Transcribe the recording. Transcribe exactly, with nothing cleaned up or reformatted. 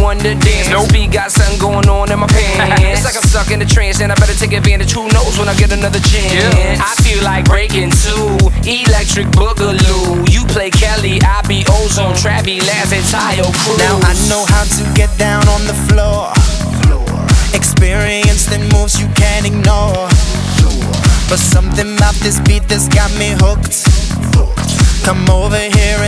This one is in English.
one to dance. No beat, got something going on in my pants. It's like I'm stuck in a trance, and I better take advantage. Who knows when I get another chance? Yeah. I feel like breaking two, electric boogaloo. You play Kelly, I be Ozone, Travi, Laz, and Tayo Cruz. Now I know how to get down on the floor. Experience the moves you can't ignore. But something about this beat that's got me hooked. Come over here and